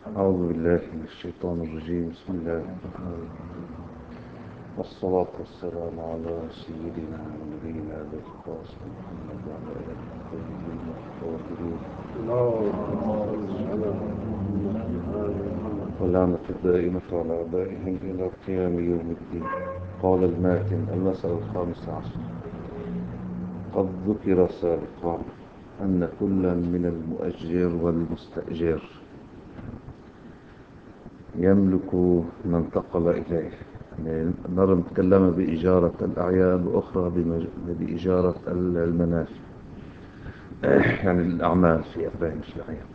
أعوذ بالله من الشيطان الرجيم. بسم الله الرحمن الرحيم، والصلاة والسلام على سيدنا ونبينا أبي القاسم محمد وعلى آله الطيبين الطاهرين واللعنة الدائمة على أعدائهم إلى قيام يوم الدين. قال الماتن المسألة 15. قد ذكر سابقا أن كلا من المؤجر والمستأجر يملك ما انتقل إليه. يعني نرى نتكلم بإجارة الأعيان وأخرى بإجارة المنافع، يعني الأعمال في أرباح مش الأعيان.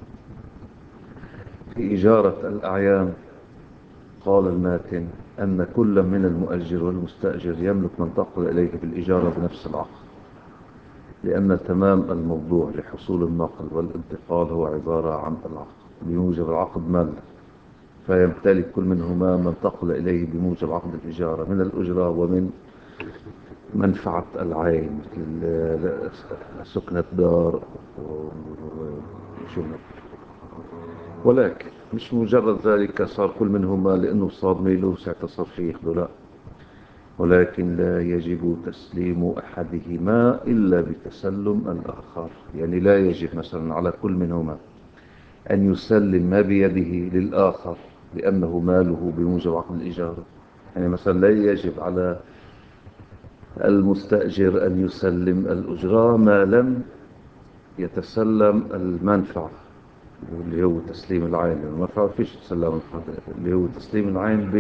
في إجارة الأعيان قال الماتن أن كل من المؤجر والمستأجر يملك من انتقل إليه بالإجارة بنفس العقد، لأن تمام الموضوع لحصول النقل والانتقال هو عبارة عن العقد. بموجب العقد مال، فيمتلك كل منهما ما انتقل إليه بموجب عقد الإجارة من الأجرة ومن منفعة العين، مثل سكنة دار وشنو. ولكن مش مجرد ذلك صار كل منهما لأنه صار ميله ساعة صار فيه ياخده، لا، ولكن لا يجب تسليم أحدهما إلا بتسلم الآخر. يعني لا يجب مثلا على كل منهما أن يسلم ما بيده للآخر لأنه ماله بموجب عقد الإجارة. يعني مثلا لا يجب على المستأجر أن يسلم الأجرة ما لم يتسلم المنفعة، اللي هو تسليم العين. المنفعة فيش تسلم، اللي هو تسليم العين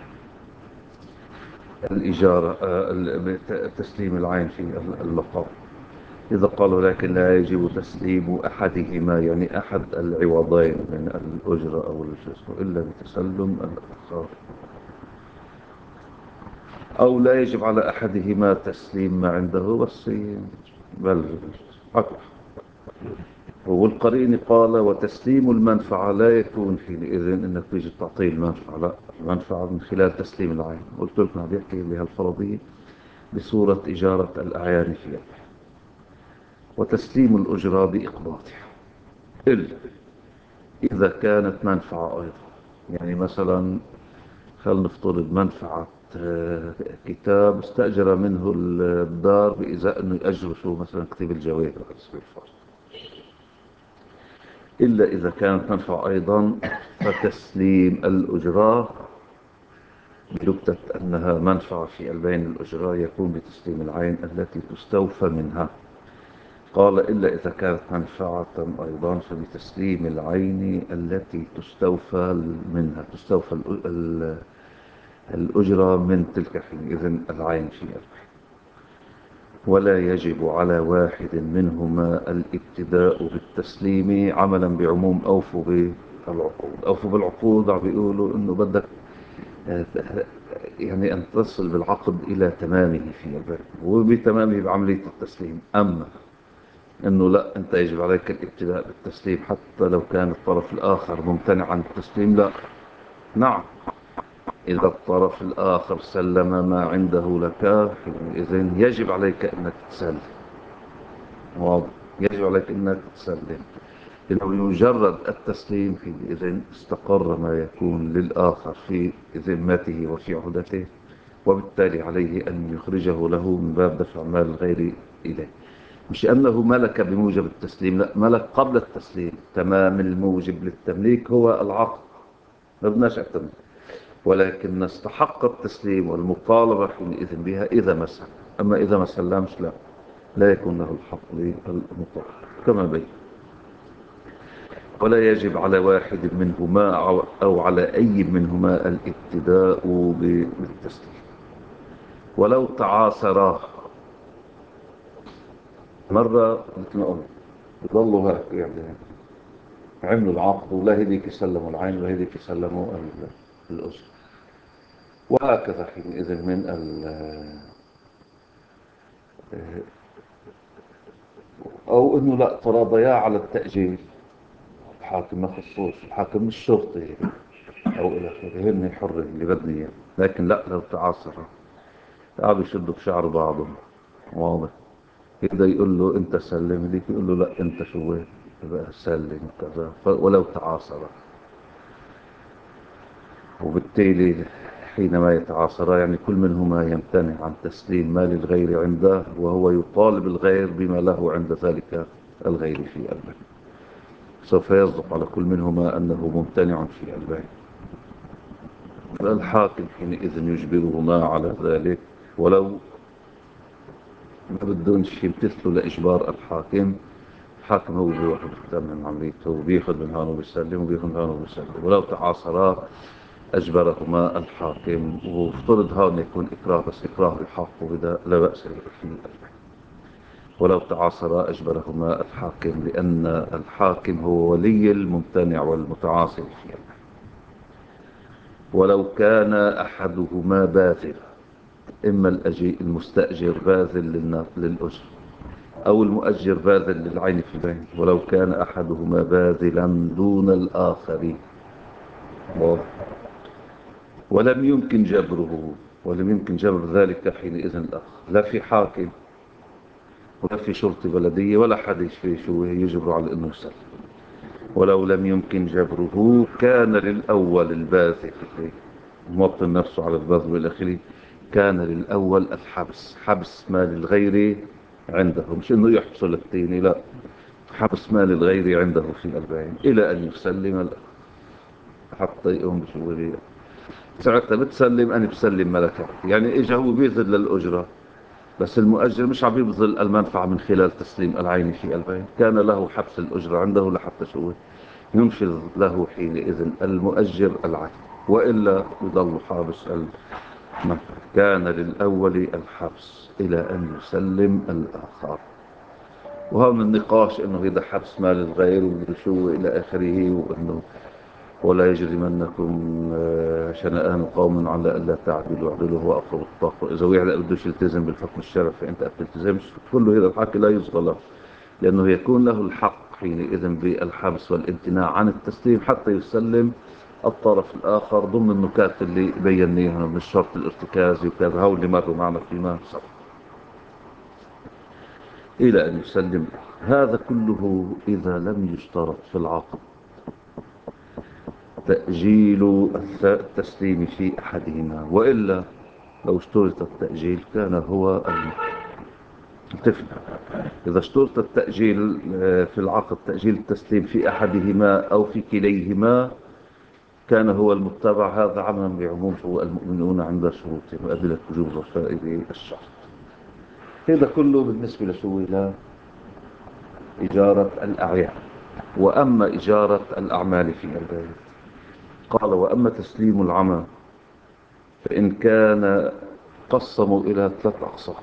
بالإجارة، تسليم العين في المقام. إذا قالوا لكن لا يجب تسليم أحدهما، يعني أحد العوضين من الأجرة أو الجسم، إلا بتسلم الآخر. أو لا يجب على أحدهما تسليم ما عنده بس، بل أكبر. والقرين قال وتسليم المنفعة لا يكون حينئذ انك تيجي تعطيه المنفعة، لا، المنفعة من خلال تسليم العين. قلت لكم هذه يحكي بها الفرضية بصورة إجارة الأعيان في يده، وتسليم الأجرة بإقباضها، إلا إذا كانت منفعة أيضا. يعني مثلا خلينا نفترض منفعة، كتاب استأجر منه الدار بإزاء أنه يأجر شو مثلا كتاب الجواهر على سبيل الفرض. إلا إذا كانت تنفع أيضا فتسليم الأجرة بنكتة أنها منفعة في البين الأجرة يكون بتسليم العين التي تستوفى منها. قال إلا إذا كانت منفعة أيضا فبتسليم العين التي تستوفى منها، تستوفى الأجرة من تلك حينئذ العين في البين. ولا يجب على واحد منهما الابتداء بالتسليم عملا بعموم أوفوا بالعقود. أوفوا بالعقود عم بيقولوا إنه بدك يعني أن تصل بالعقد إلى تمامه في البيع، وبتمامه بعملية التسليم. أما أنه لا، أنت يجب عليك الابتداء بالتسليم حتى لو كان الطرف الآخر ممتنع عن التسليم، لا. نعم، إذا الطرف الآخر سلم ما عنده لك إذن يجب عليك أنك تسلم. واضح، يجب عليك أنك تسلم، لأنه بمجرد التسليم حينئذ استقر ما يكون للآخر في ذمته وفي عهدته، وبالتالي عليه أن يخرجه له من باب دفع مال الغير إليه. مش أنه ملك بموجب التسليم، لا، ملك قبل التسليم. تمام الموجب للتمليك هو العقد، ما بدناش التمليك، ولكن نستحق التسليم والمطالبة حينئذ بها إذا ما سلم. أما إذا ما سلمش، لا، لا يكون له الحق للمطالبة كما بين. ولا يجب على واحد منهما أو على أي منهما الابتداء بالتسليم ولو تعاصرا. مرة مثل ما قلنا يظلوا هيك، يعني عملوا العقد ولا هذيك يسلموا العين ولا هذيك يسلموا الأجر، وهكذا حينئذ من أو إنه لا، تراضيا على التأجيل. الحاكم ما خصوش، الحاكم مش شرطي أو إلى آخره، هن حر اللي بدنا إياه. لكن لا، لو تعاصرا قعدوا يشدوا في شعر بعضهم. واضح، كده يقول له انت سلم ليك، يقول له لا انت شو بقى سلم كذا، ولو تعاصر. وبالتالي حينما يتعاصرا يعني كل منهما يمتنع عن تسليم مال الغير عنده، وهو يطالب الغير بما له عند ذلك الغير في قلبه، سوف يصدق على كل منهما أنه ممتنع في قلبه. فالحاكم حينئذ يجبرهما على ذلك، ولو ما بدونش يمتثلوا لإجبار الحاكم. الحاكم هو بيروح بيتمم عمليته وبياخذ من هون وبيسلم وبياخذ من هون وبيسلم. ولو تعاصرا أجبرهما الحاكم، وافترض هون يكون إكراه، بس إكراه بحق وبدا لا بأس به فيه. ولو تعاصرا أجبرهما الحاكم، لأن الحاكم هو ولي الممتنع والمتعاصر فيه. ولو كان أحدهما باذل، إما المستأجر باذل للأجر، أو المؤجر باذل للعين في العين. ولو كان أحدهما باذلا دون الآخر ولم يمكن جبره، ولم يمكن جبر ذلك حينئذ الآخر، لا في حاكم ولا في شرطة بلدية ولا حد في شو يجبر على أنه يسلم. ولو لم يمكن جبره كان للأول الباذل موطن نفسه على البذل والآخرين، كان للأول الحبس، حبس مال الغير عنده، مش انه يحبسه للتاني، لا، حبس مال الغير عنده في الأربعين إلى أن يسلم حتى يقوم بشغله. ساعتها بتسلم، أنا بسلم ملكك، يعني إجا هو بيذل للأجرة، بس المؤجر مش عم يبذل المنفعة من خلال تسليم العين في البيت، كان له حبس الأجرة عنده لحتى شو ينفذ له حينئذ المؤجر العين، وإلا يضل حابس المنفعة. كان للأول الحبس إلى أن يسلم الآخر. وهذا النقاش انه اذا حبس مال الغير وشو الى اخره، وانه ولا يجرمنكم شنآن قوم على الا تعدلوا اعدلوا هو اقرب التقوى. اذا واحد بدوش يلتزم بالحكم الشرعي فانت ما بتلتزمش، كله هذا الحق لا يصغى له، لانه يكون له الحق حينئذ بالحبس والامتناع عن التسليم حتى يسلم الطرف الاخر ضمن النكات اللي بيناها من الشرط الارتكازي وكذا، هو اللي مروا معنا فيما سبق، إلى أن يسلم. هذا كله إذا لم يشترط في العقد تأجيل التسليم في أحدهما، وإلا لو اشترط التأجيل كان هو الطفل. إذا اشترط التأجيل في العقد تأجيل التسليم في أحدهما أو في كليهما كان هو المتبع. هذا عملا بعموم هو المؤمنون عند شروطهم وأدلة وجوب وفاء الشرط. هذا كله بالنسبة لشو إلى إجارة الأعيان. وأما إجارة الأعمال في البيت قال: وأما تسليم العمل فإن كان قسموا إلى 3 أقسام.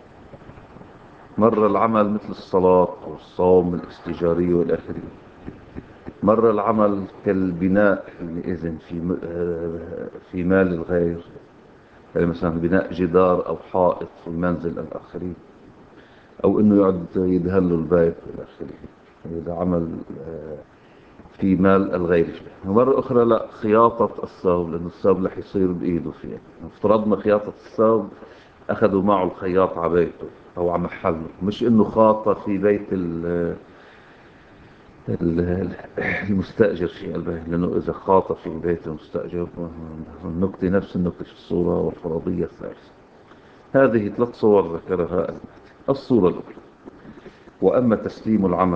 مرة العمل مثل الصلاة والصوم الاستجاري والآخرين، مرة العمل كالبناء حينئذ في مال الغير، يعني مثلا بناء جدار أو حائط في منزل الآخرين، أو إنه يقعد يدهن له البيت والآخرين، إذا عمل في مال الغير. ومرة أخرى لا، خياطة الثوب، لأن الثوب رح يصير بإيده فيها. افترضنا خياطة الثوب أخذوا معه الخياط على بيته أو على محله، مش إنه خاطة في بيت المستأجر في البيت، لأنه إذا خاطة في بيت المستأجر النكتة نفس النكتة في الصورة والفرضية الثالثة. هذه 3 صور ذكرها المهدي. الصورة الأولى: وأما تسليم العمل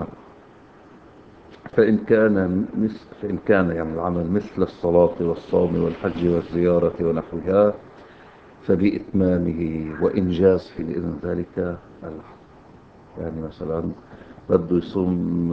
فإن كان يعني العمل مثل الصلاة والصوم والحج والزيارة ونحوها فبإتمامه وإنجاز بإذن ذلك العمل. يعني مثلا بده يصوم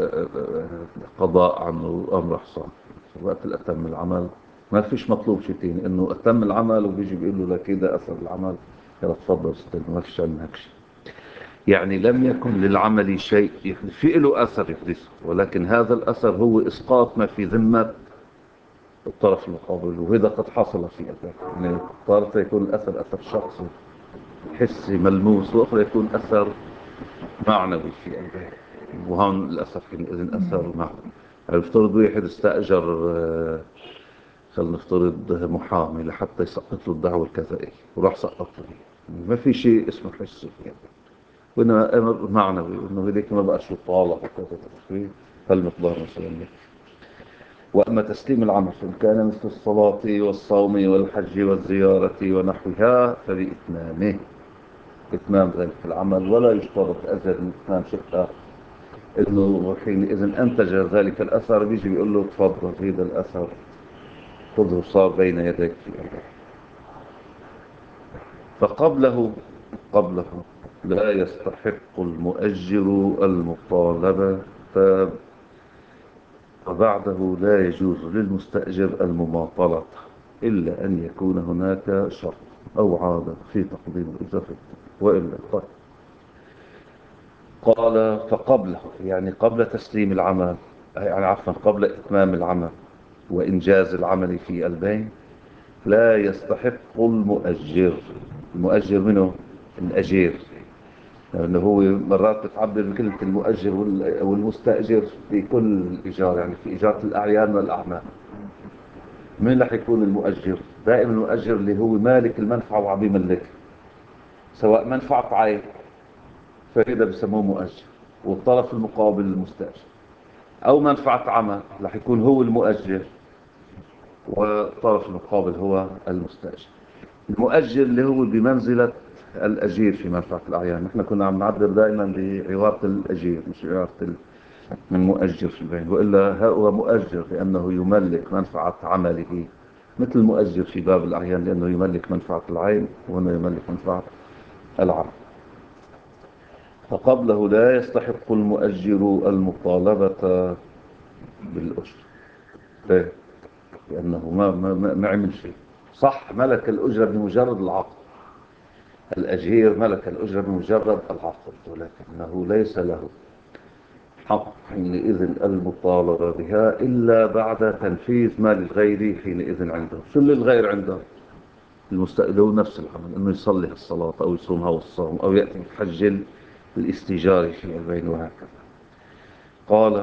قضاء عنه أمر حصان، وقت الأتم العمل ما فيش مطلوب شيء تاني، إنه أتم العمل وبيجي بيقول له لك إذا أثر العمل يلا تفضل استلم، ما فيش عندنا هيك شيء. يعني لم يكن للعمل شيء في له أثر يحدثه، ولكن هذا الأثر هو إسقاط ما في ذمة الطرف المقابل، وهذا قد حصل في أثر. يعني طارت يكون الأثر أثر شخصي حسي ملموس، وأخرى يكون أثر معنوي في قلبه، وهون الأثر إذن أثر معنوي. يعني افترض واحد استأجر خلينا نفترض محامي لحتى يسقط له الدعوة الكذائية، وراح سقط له، ما في شيء اسمه حسي يعني، وإنما أمر معنوي، إنه هذيك ما بقاش يطالب وكذا تفريط هالمقدار مثلا. وأما تسليم العمل فإن كان مثل الصلاة والصوم والحج والزيارة ونحوها فبإتمامه، إتمام ذلك العمل، ولا يشترط أزيد من إتمام شيء آخر. إنه حينئذ أنتج ذلك الأثر بيجي بيقول له تفضل هذا الأثر خذه صار بين يديك في أمره. فقبله لا يستحق المؤجر المطالبة، وبعده لا يجوز للمستأجر المماطلة إلا أن يكون هناك شرط أو عادة في تقديم الأجرة، وإلا طيب. قال فقبله يعني قبل تسليم العمل، يعني عفوا قبل إتمام العمل وإنجاز العمل في البين لا يستحق المؤجر. المؤجر منه الأجير، لأنه هو مرات بتعبر بكلمة المؤجر والمستأجر في كل إيجار، يعني في إيجار الأعيان والأعمال. مين رح يكون المؤجر؟ دائما المؤجر اللي هو مالك المنفعة وعم يملكها، سواء منفعة عين فهذا بسموه مؤجر، والطرف المقابل المستأجر، أو منفعة عمل رح يكون هو المؤجر والطرف المقابل هو المستأجر. المؤجر اللي هو بمنزلة الأجير في منفعة الأعيان. نحن كنا عم نعبر دائما بعبارة الأجير مش عبارة من مؤجر في البين، وإلا هو مؤجر لأنه يملك منفعة عمله، مثل المؤجر في باب الأعيان لأنه يملك منفعة العين وأنه يملك منفعة العمل. فقبله لا يستحق المؤجر المطالبة بالأجر. ليه؟ لأنه ما عمل شيء. صح ملك الأجرة بمجرد العقد، الأجير ملك الأجرة بمجرد العقد، ولكنه ليس له حق حينئذ المطالبة بها إلا بعد تنفيذ ما للغير حينئذ عنده. شو اللي الغير عنده؟ المستأجر نفس العمل، أنه يصلي الصلاة أو يصومها والصوم أو يأتي بحج الاستيجار في البين وهكذا. قال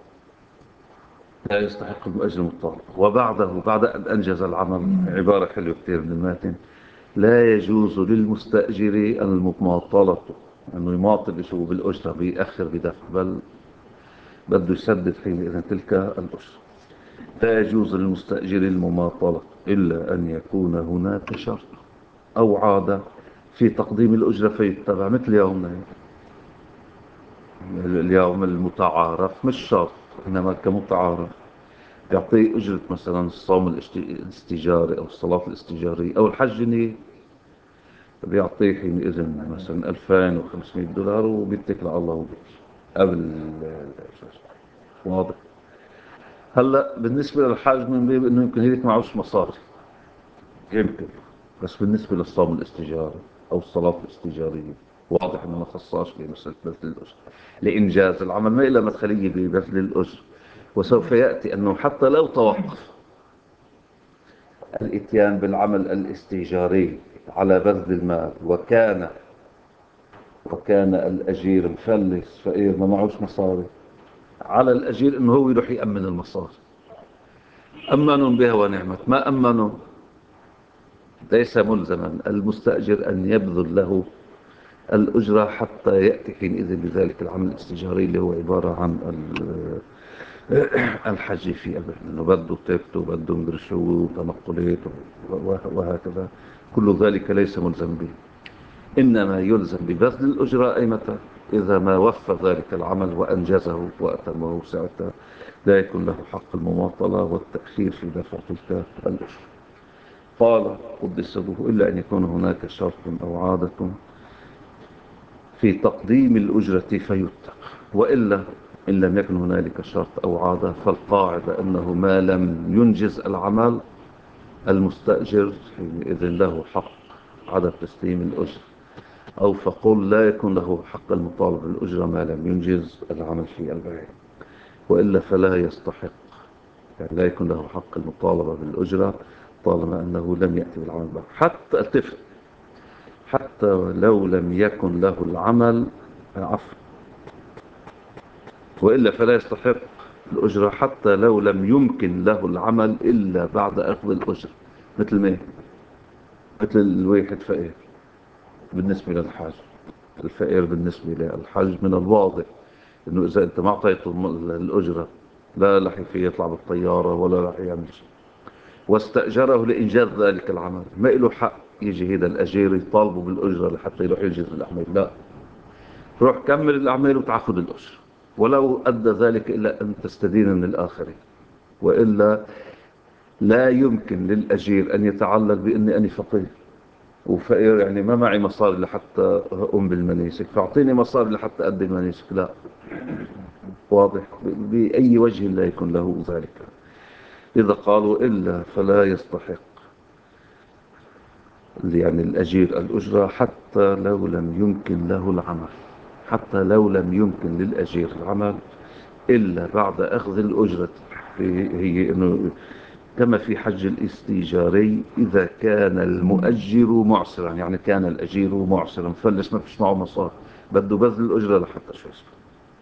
لا يستحق المؤجر المطالب. وبعده بعد أن أنجز العمل، عبارة حلوة كثير من الماتن، لا يجوز للمستأجر المماطلة، أنه يماطل شو بالأجرة بيأخر بدفع، بل بده يسدد حينئذ تلك الأجرة. لا يجوز للمستأجر المماطلة إلا أن يكون هناك شرط أو عادة في تقديم الأجرة فيتبع، مثل اليوم المتعارف، مش شرط إنما كمتعارف يعطيه أجرة مثلا الصوم الاستيجاري أو الصلاة الاستيجارية أو الحج النية، بيعطيه حينئذ مثلا $2500 وبيتكل على الله قبل الأساس. واضح؟ هلا بالنسبة للحاج من بيب انه يمكن هيك معوش مصاري، يمكن، بس بالنسبة للصوم الاستجاري او الصلاة الاستجارية واضح انه ما خصاش بمسألة بذل الأجر لإنجاز العمل، ما إلا مدخلية ببذل الأجر. وسوف يأتي أنه حتى لو توقف الإتيان بالعمل الاستيجاري على بذل المال وكان الأجير مفلس فقير ما معوش مصاري، على الأجير أنه هو يروح يأمن المصاري. أمنوا بها ونعمت، ما أمنوا ليس ملزما المستأجر أن يبذل له الأجرة حتى يأتي حينئذ بذلك العمل الاستجاري اللي هو عبارة عن الحج في البلد، أنه بده تكته بده مدري شو تنقلات وهكذا. كل ذلك ليس ملزم به، إنما يلزم ببذل الأجرة أي متى؟ إذا ما وفى ذلك العمل وأنجزه وأتمه ساعتها لا يكون له حق المماطلة والتأخير في دفع تلك الأجرة. قال قدس روحه إلا أن يكون هناك شرط أو عادة في تقديم الأجرة فيتبع، وإلا إن لم يكن هنالك شرط أو عادة فالقاعدة أنه ما لم ينجز العمل المستأجر حينئذ له حق عدم تسليم الأجرة، أو فقل لا يكون له حق المطالبة بالأجرة ما لم ينجز العمل في البيع، وإلا فلا يستحق، يعني لا يكون له حق المطالبة بالأجرة طالما أنه لم يأتي بالعمل بعد. حتى الطفل حتى لو لم يكن له العمل، عفوا، وإلا فلا يستحق الأجرة حتى لو لم يمكن له العمل إلا بعد أخذ الأجرة. مثل مين؟ مثل الواحد فقير بالنسبة للحاج. الفقير بالنسبة للحاج من الواضح أنه إذا أنت ما أعطيته الأجرة لا رح في يطلع بالطيارة ولا رح يعمل شيء. واستأجره لإنجاز ذلك العمل، ما له حق يجي هذا الأجير يطالبه بالأجرة لحتى يروح ينجز الأعمال. لا، روح كمل الأعمال وتأخذ الأجرة، ولو أدى ذلك إلى أن تستدين من الآخرين. وإلا لا يمكن للأجير أن يتعلق بأني أنا فقير وفقير، يعني ما معي مصاري لحتى أقوم بالمناسك فأعطيني مصاري لحتى أدي المناسك. لا، واضح بأي وجه لا يكون له ذلك. إذا قالوا إلا فلا يستحق يعني الأجير الأجرة حتى لو لم يمكن له العمل، حتى لو لم يمكن للأجير العمل إلا بعد أخذ الأجرة. هي أنه كما في حج الاستيجاري، إذا كان المؤجر معسرا، يعني كان الأجير معسرا فلس ما فيش معه مصاري، بده بذل الأجرة لحتى شو اسمه.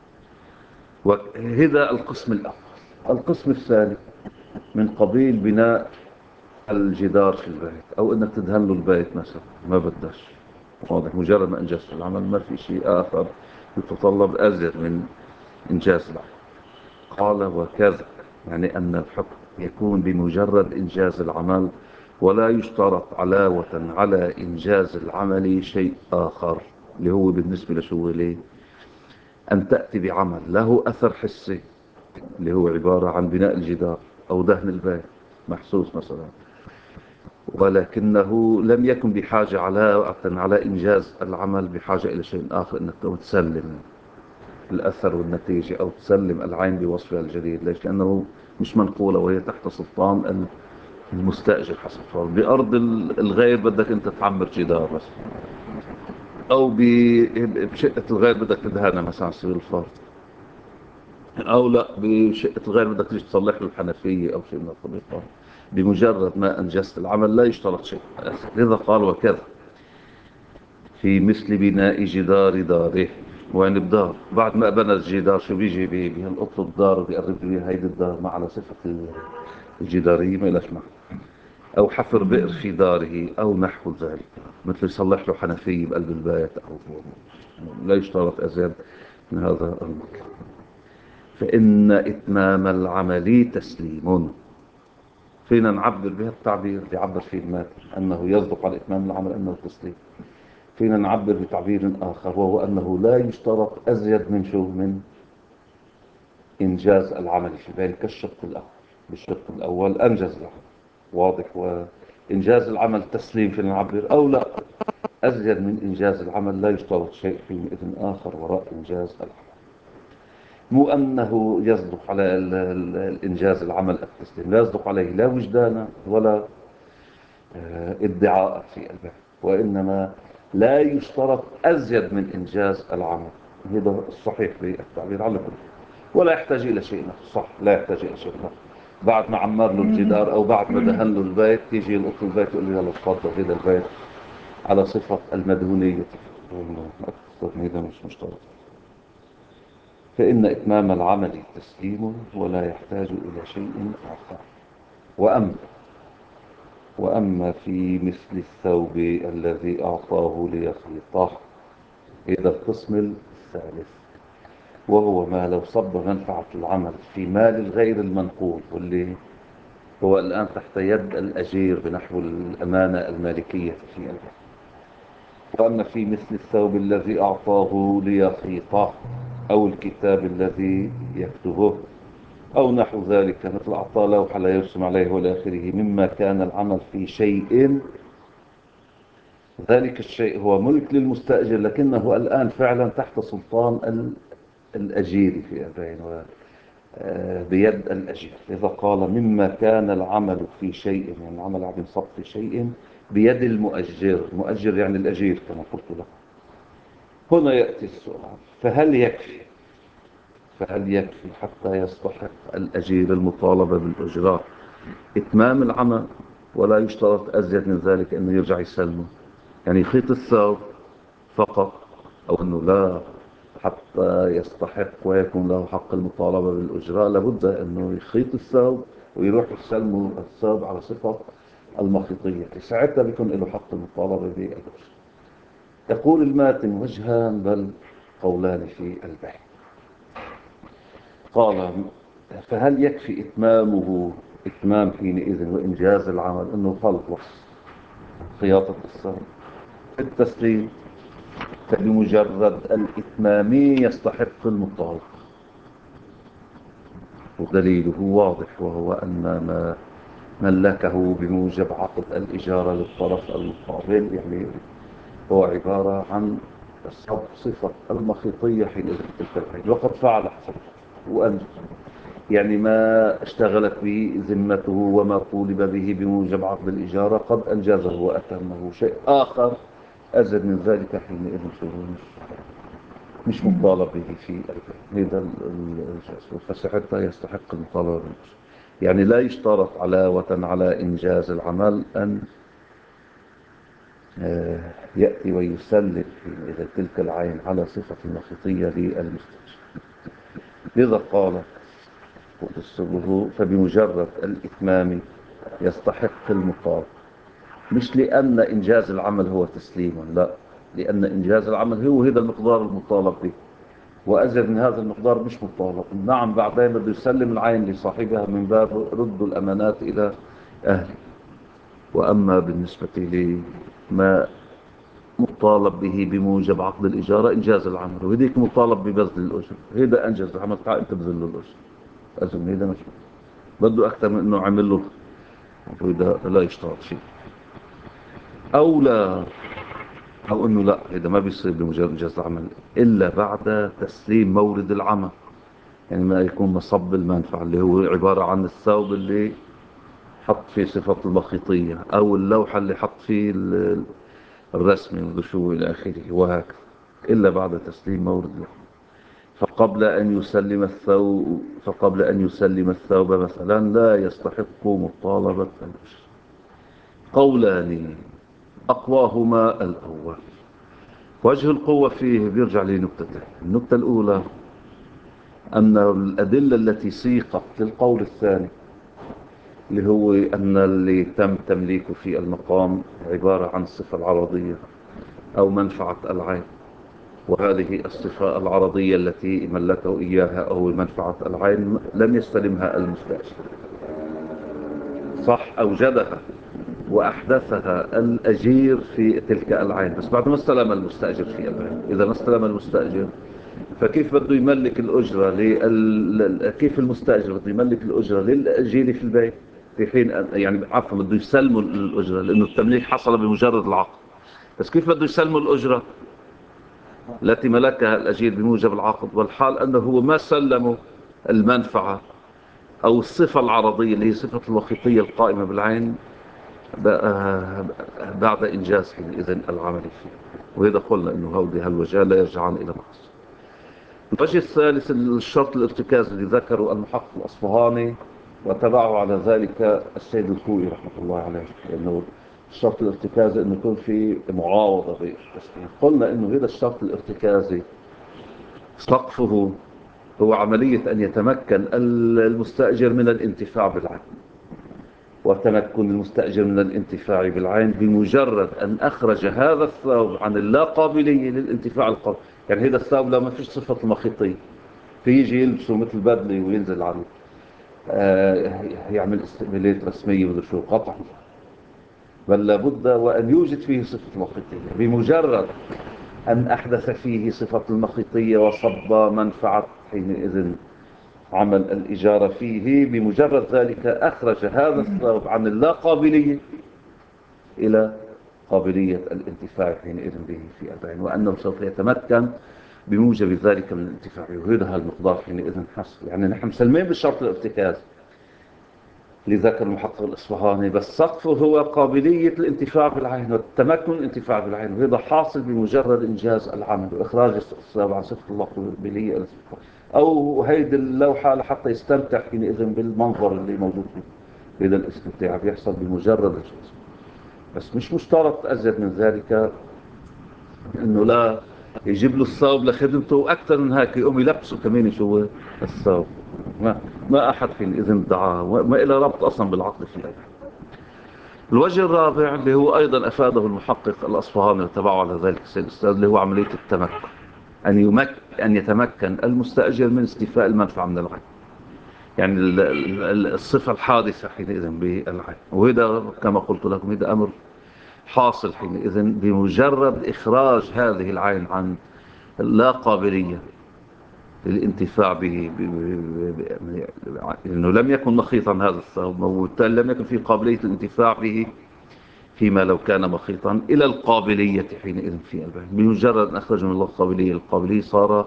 وهذا القسم الأول. القسم الثاني من قبيل بناء الجدار في البيت، أو أنك تدهن له البيت مثلا، ما بدش. واضح، مجرد ما أنجزت العمل ما في شيء آخر يتطلب أزيد من إنجاز العمل. قال وكذا، يعني أن الحكم يكون بمجرد إنجاز العمل، ولا يشترط علاوة على إنجاز العمل شيء آخر، اللي هو بالنسبة لشو ليه أن تأتي بعمل له أثر حسي، اللي هو عبارة عن بناء الجدار أو دهن البيت محسوس مثلا، ولكنه لم يكن بحاجة علاوة على إنجاز العمل بحاجة إلى شيء آخر، أنك تسلم الأثر والنتيجة أو تسلم العين بوصفها الجديد. ليش؟ لأنه مش منقولة وهي تحت سلطان المستأجر حسب فرض. بأرض الغير بدك أنت تعمر جدار بس، أو بشقة الغير بدك تدهنها مثلا على سبيل الفرض، أو لا بشقة الغير بدك تيجي تصلح له الحنفية أو شيء من القبيل. بمجرد ما أنجزت العمل لا يشترط شيء. لذا قال وكذا في مثل بناء جدار داره. وين بدار بعد ما بنى الجدار شو بيجي بهالقط الدار وبيقرب بيها هيدي الدار ما على صفة الجدارية ما لهاش معنى. أو حفر بئر في داره أو نحو ذلك، مثل يصلح له حنفية بقلب البيت، أو لا يشترط أزيد من هذا المطلب. فإن إتمام العمل تسليم. فينا نعبر بهذا التعبير اللي عبر فيه الماتر أنه يصدق على إتمام العمل أنه تسليم. فينا نعبر بتعبير آخر وهو أنه لا يشترط أزيد من شو من إنجاز العمل في ذلك الشق الأول. بالشق الأول أنجز العمل، واضح، وإنجاز العمل تسليم فينا نعبر، أو لا أزيد من إنجاز العمل لا يشترط شيء في إذن آخر وراء إنجاز العمل. مو أنه يصدق على الإنجاز العمل التسليم، لا يصدق عليه لا وجدانا ولا ادعاء في البحث، وإنما لا يشترط أزيد من إنجاز العمل. هذا الصحيح في التعبير على كل، ولا يحتاج إلى شيء آخر. صح، لا يحتاج إلى شيء آخر. بعد ما عمر له الجدار أو بعد ما دهن له البيت يجي يلقط البيت يقول له يلا تفضل هذا البيت على صفة المدهونية. أكثر من هذا مش مشترط. فإن إتمام العمل تسليم ولا يحتاج إلى شيء آخر. وأما في مثل الثوب الذي أعطاه ليخيطه، إلى القسم الثالث، وهو ما لو صب منفعة العمل في مال الغير المنقول، واللي هو الآن تحت يد الأجير بنحو الأمانة المالكية في البيت. وأما في مثل الثوب الذي أعطاه ليخيطه، أو الكتاب الذي يكتبه، أو نحو ذلك، مثل أعطاه لوحة لا يرسم عليه ولا آخره، مما كان العمل في شيء ذلك الشيء هو ملك للمستأجر لكنه الآن فعلا تحت سلطان الأجير في أبين بيد الأجير. إذا قال مما كان العمل في شيء، يعني العمل عم ينصب في شيء بيد المؤجر، المؤجر يعني الأجير كما قلت له. هنا يأتي السؤال، فهل يكفي حتى يستحق الأجير المطالبة بالإجراء إتمام العمل ولا يشترط أزيد من ذلك أنه يرجع يسلمه؟ يعني يخيط الثوب فقط، أو أنه لا، حتى يستحق ويكون له حق المطالبة بالإجراء لابد أنه يخيط الثوب ويروح يسلمه الثوب على صفة المخيطية، ساعتها بيكون له حق المطالبة بالإجراء. يقول الماتن وجهان بل قولان في البحث. قال فهل يكفي إتمام حينئذ وإنجاز العمل أنه خلص خياطة الثوب في التسليم؟ فبمجرد الإتمام يستحق المطالب، ودليله واضح، وهو أن ما ملكه بموجب عقد الإجارة للطرف المقابل يعني هو عبارة عن صفة المخيطية حينئذ تلك العين، وقد فعل حسب وأنجز. يعني ما اشتغلت به ذمته وما طولب به بموجب عقد الإجارة قد أنجزه وأتمه. شيء آخر أزيد من ذلك حينئذ مش مطالب به في هذا فساعتها يستحق المطالبة بالأجر. يعني لا يشترط علاوة على إنجاز العمل أن يأتي ويسلم إذا تلك العين على صفة مخيطية للمستأجر. لذا قال قدسه فبمجرد الإتمام يستحق المطالب، مش لأن إنجاز العمل هو تسليما، لا، لأن إنجاز العمل هو هذا المقدار المطالب به، وأزيد من هذا المقدار مش مطالب. نعم بعدين بده يسلم العين لصاحبها من باب رد الأمانات إلى أهله. وأما بالنسبة لما مطالب به بموجب عقد الإجارة إنجاز العمل، وهذيك مطالب ببذل الأجر، هذا أنجز العمل تعال تبذل له الأجر. أظن هذا مش بده أكثر من أنه عمل له، وإذا لا يشترط شيء أو لا، أو أنه لا، هذا ما بيصير بمجرد إنجاز العمل إلا بعد تسليم مورد العمل. يعني ما يكون مصب المنفعة اللي هو عبارة عن الثوب اللي حط فيه صفة المخيطية، أو اللوحة اللي حط فيه الرسمي والشو إلى آخره وهكذا، إلا بعد تسليم مورد العمل. فقبل أن يسلم الثوب مثلا لا يستحق مطالبة الأجر. قولان أقواهما الأول. وجه القوة فيه بيرجع لنكتتين. النكتة الأولى أن الأدلة التي سيقت للقول الثاني اللي هو أن اللي تم تمليكه في المقام عبارة عن الصفة العرضية أو منفعة العين، وهذه الصفة العرضية التي ملكه إياها أو منفعة العين لم يستلمها المستأجر، صح، أوجدها وأحدثها الأجير في تلك العين بس بعد ما استلم المستأجر في العين. إذا ما استلم المستأجر فكيف بده يملك الأجرة كيف المستأجر بده يملك الأجرة للأجير في البيت في حين يعني عفوا بده يسلموا الأجرة لأنه التمليك حصل بمجرد العقد، بس كيف بده يسلموا الأجرة التي ملكها الأجير بموجب العقد والحال أنه هو ما سلموا المنفعة أو الصفة العرضية اللي هي صفة الوخيطية القائمة بالعين بعد إنجاز حينئذ العمل فيه. وإذا قلنا أنه هودي هالوجه لا يرجعان إلى الأصل. الوجه الثالث الشرط الارتكاز اللي ذكره المحقق الأصفهاني وتبعه على ذلك السيد الخوئي رحمة الله عليه، لأنه الشرط الارتكازي أنه يكون في معاوضة بالتسليم. قلنا أنه هذا الشرط الارتكازي سقفه هو عملية أن يتمكن المستأجر من الانتفاع بالعين، وتمكن المستأجر من الانتفاع بالعين بمجرد أن أخرج هذا الثوب عن اللا قابلية للانتفاع القابل. يعني هذا الثوب لو ما فيش صفة المخيطية فيجي يلبسه مثل بدلي وينزل عليه يعمل استقبالات رسمية ولا شو قطع، بل لابد وأن يوجد فيه صفة المخيطية. بمجرد أن أحدث فيه صفة المخيطية وصب منفعة حينئذ عمل الإجارة فيه، بمجرد ذلك أخرج هذا الثوب عن اللا قابلية إلى قابلية الانتفاع حينئذ به في العين، وأنه سوف يتمكن بموجب ذلك من الانتفاع، وهذا المقدار حينئذ حصل. يعني نحن مسلمين بالشرط الارتكاز لذكر المحقق الإصفهاني، بس سقفه هو قابلية الانتفاع بالعين والتمكن الانتفاع بالعين، وهذا حاصل بمجرد إنجاز العمل وإخراج الثوب عن صفة القابلية إلى صفة، أو هيدي اللوحة لحتى يستمتع حينئذ بالمنظر اللي موجود فيه. هذا الاستمتاع بيحصل بمجرد الجزء، بس مش مشترط أزيد من ذلك، إنه لا يجيب له الثوب لخدمته وأكثر من هيك يقوم يلبسه كمان شو الثوب. ما أحد حينئذ دعاه، وما إلى ربط أصلا بالعقد في الأجل. الوجه الرابع اللي هو أيضا أفاده المحقق الأصفهاني وتبعه على ذلك السيد الأستاذ اللي هو عملية التمكن، أن يتمكن المستأجر من استيفاء المنفعة من العين. يعني الصفة الحادثة حينئذ بالعين، وهذا كما قلت لكم هذا أمر حاصل حينئذ بمجرد إخراج هذه العين عن لا قابلية للانتفاع به لأنه لم يكن مخيطا هذا الثوب، وبالتالي لم يكن في قابلية الانتفاع به فيما لو كان مخيطا إلى القابلية حينئذ في البيع. بمجرد أن أخرج من الله القابلية صار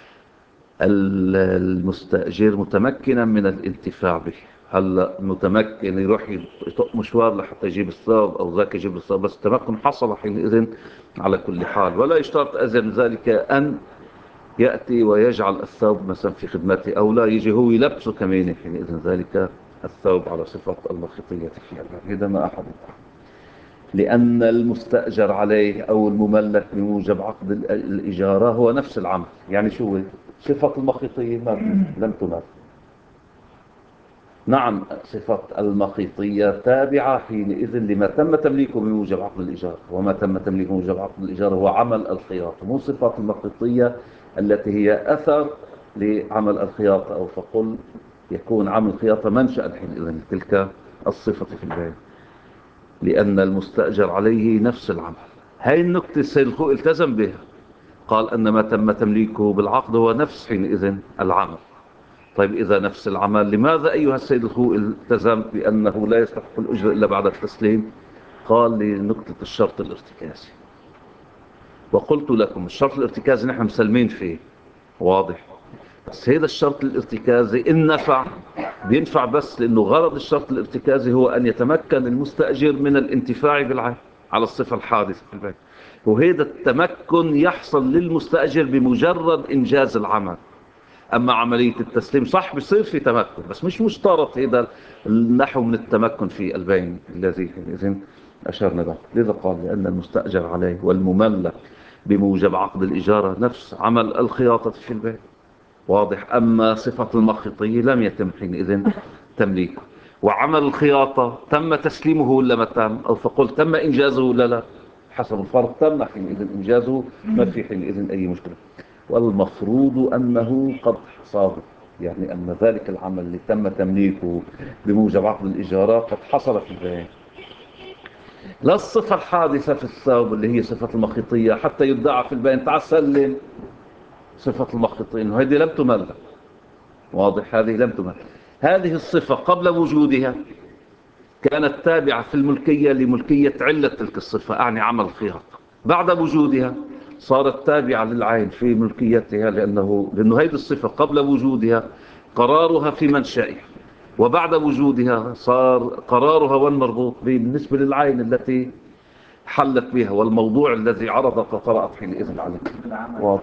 المستأجر متمكنا من الانتفاع به. هلا متمكن يروح يطق مشوار لحتى يجيب الثوب او ذاك يجيب الثوب، بس التمكن حصل حينئذ على كل حال، ولا يشترط أزيد من ذلك ان يأتي ويجعل الثوب مثلا في خدمته او لا، يجي هو يلبسه كمان حينئذ ذلك الثوب على صفة المخيطية فيه. هذا ما أحد، لأن المستأجر عليه أو المملك بموجب عقد الإجارة هو نفس العمل. يعني شو صفة المخيطية ما لم تمر. نعم، صفة المخيطية تابعة حينئذ لما تم تمليكه بموجب عقد الإجارة، وما تم تمليكه بموجب عقد الإجارة هو عمل الخياطة، مو صفة المخيطية التي هي أثر لعمل الخياطة، أو فقل يكون عمل الخياطة منشأ حينئذ تلك الصفة في البيع، لأن المستأجر عليه نفس العمل. هاي النكتة السيد الخوئي التزم بها، قال أن ما تم تمليكه بالعقد هو نفس حينئذ العمل. طيب إذا نفس العمل، لماذا أيها السيد الخوئي التزمت بأنه لا يستحق الأجرة إلا بعد التسليم؟ قال لنكتة الشرط الارتكازي. وقلت لكم الشرط الارتكازي نحن مسلمين فيه، واضح، بس هذا الشرط الارتكازي إن نفع بينفع بس لأنه غرض الشرط الارتكازي هو أن يتمكن المستأجر من الانتفاع بالعين على الصفة الحادثة في البيت، وهذا التمكن يحصل للمستأجر بمجرد إنجاز العمل. أما عملية التسليم صح بيصير في تمكن، بس مش مشترط هذا النحو من التمكن في البين الذي إذن أشرنا له. لذا قال لأن المستأجر عليه والمملك بموجب عقد الإجارة نفس عمل الخياطة في البيت، واضح. أما صفة المخيطية لم يتم حينئذ تمليكه، وعمل الخياطة تم تسليمه ولا ما تم، أو فقل تم إنجازه ولا لا، حسب الفرق تم حينئذ إنجازه، ما في حينئذ أي مشكلة. والمفروض أنه قد حصل، يعني أن ذلك العمل اللي تم تمليكه بموجب عقد الإجارة قد حصل في البيع. لا الصفة الحادثة في الثوب اللي هي صفة المخيطية حتى يدعى في البيع تعال سلم صفة المخيطية، إنه هذه لم تملك، واضح، هذه لم تملك. هذه الصفة قبل وجودها كانت تابعة في الملكية لملكية علة تلك الصفة، أعني عمل الخياطة. بعد وجودها صارت تابعة للعين في ملكيتها، لأنه هذه الصفة قبل وجودها قرارها في منشأها، وبعد وجودها صار قرارها والمربوط بالنسبة للعين التي حلت بها، والموضوع الذي عرضت وطرأت حينئذ عليه. واضح.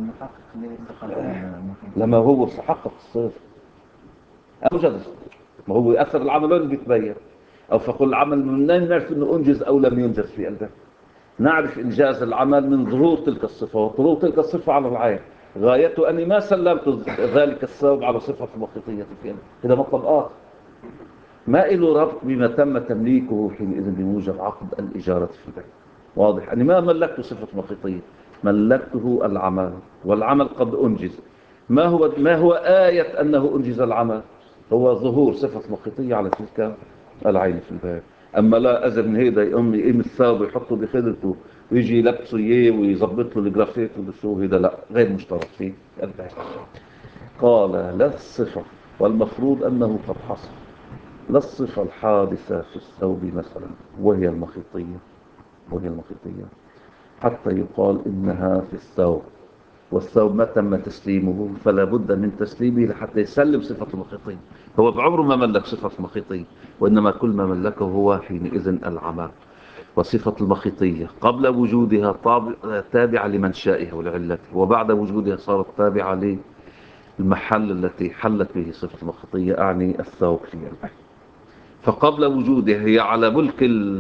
لما هو حقق الصفة أوجد الصفة، ما هو أثر العمل وين بيتبين، أو فقل العمل من نعرف أنه أنجز أو لم ينجز في قلبه؟ نعرف إنجاز العمل من ظهور تلك الصفة، وظهور تلك الصفة على العين غايته أني ما سلمت ذلك الثوب على صفة المخيطية في قلبه. هذا مطلب آخر ما له ربط بما تم تمليكه حينئذ بموجب عقد الإجارة في البيت، واضح. أني ما ملكته صفة مخيطية، ملكته العمل، والعمل قد أنجز. ما هو آية أنه أنجز العمل؟ هو ظهور صفة مخيطية على تلك العين في الباب. أما لا أزل من هيدا يقوم الثوب ويحطه بخدرته ويجي يلبسه إياه ويظبط له الجرافيك وبشو، هيدا لا، غير مشترط فيه الباب. قال لا الصفة، والمفروض أنه قد حصل، لا الصفة الحادثة في الثوب مثلا وهي المخيطية حتى يقال إنها في الثوب، والثوب ما تم تسليمه فلا بد من تسليمه لحتى يسلم صفة المخيطية. هو بعمره ما ملك صفة المخيطية، وإنما كل ما ملكه هو حينئذ العمل. وصفة المخيطية قبل وجودها تابعة لمنشائها ولعلته، وبعد وجودها صارت تابعة للمحل التي حلت به صفة المخيطية، أعني الثوب في البيت. فقبل وجودها هي على ملك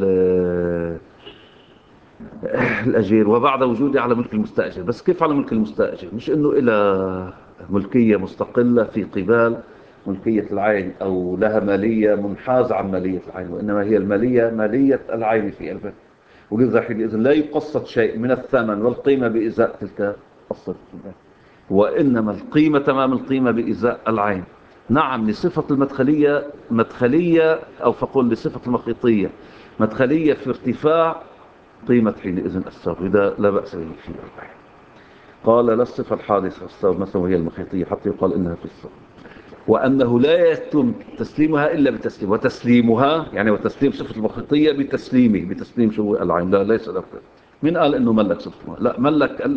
الأجير، وبعد وجودها على ملك المستأجر. بس كيف على ملك المستأجر؟ مش إنه إلى ملكية مستقلة في قبال ملكية العين، أو لها مالية منحازة عن مالية العين، وإنما هي المالية مالية العين في البيت. ولذا حينئذ لا يقسط شيء من الثمن والقيمة بإزاء تلك الصفة، وإنما القيمة تمام القيمة بإزاء العين. نعم، لصفة المدخلية، مدخلية أو فقل لصفة المخيطية، مدخلية في ارتفاع قيمة حينئذ السبب، إذا لا بأس به في البحث. قال لا الصفة الحادثة السبب مثلا وهي المخيطية حتى يقال إنها في السبب، وأنه لا يتم تسليمها إلا بتسليم، وتسليمها يعني وتسليم صفة المخيطية بتسليمه، بتسليم شو العين، لا ليس الأفضل. من قال إنه ملك صفة؟ لا، ملك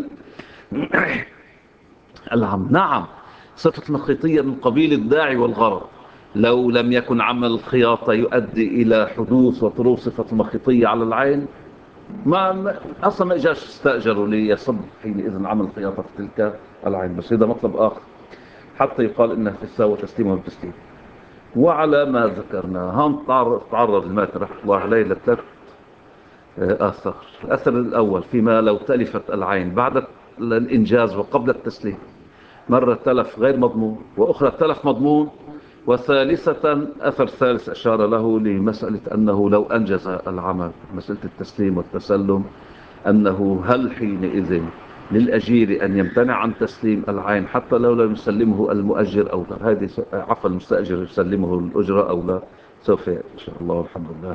العم. نعم، صفة المخيطية من قبيل الداعي والغرض. لو لم يكن عمل الخياطة يؤدي إلى حدوث وطروح صفة المخيطية على العين، أصلا ما إجاش استأجروا ليصب حينئذ عمل الخياطة في تلك العين، بس هذا مطلب آخر حتى يقال إنها في الساوى تسليمها بتسليم. وعلى ما ذكرنا هم تعرض الماتر رحمه الله عليه لثلاث آثار. الأثر الأول فيما لو تلفت العين بعد الإنجاز وقبل التسليم، مرة تلف غير مضمون، وأخرى تلف مضمون، وثالثة أثر ثالث أشار له لمسألة أنه لو أنجز العمل، مسألة التسليم والتسلم، أنه هل حينئذ للأجير أن يمتنع عن تسليم العين حتى لو لم يسلمه المؤجر أو لا، هذه عفوا المستأجر يسلمه الأجرة أو لا، سوف إن شاء الله والحمد لله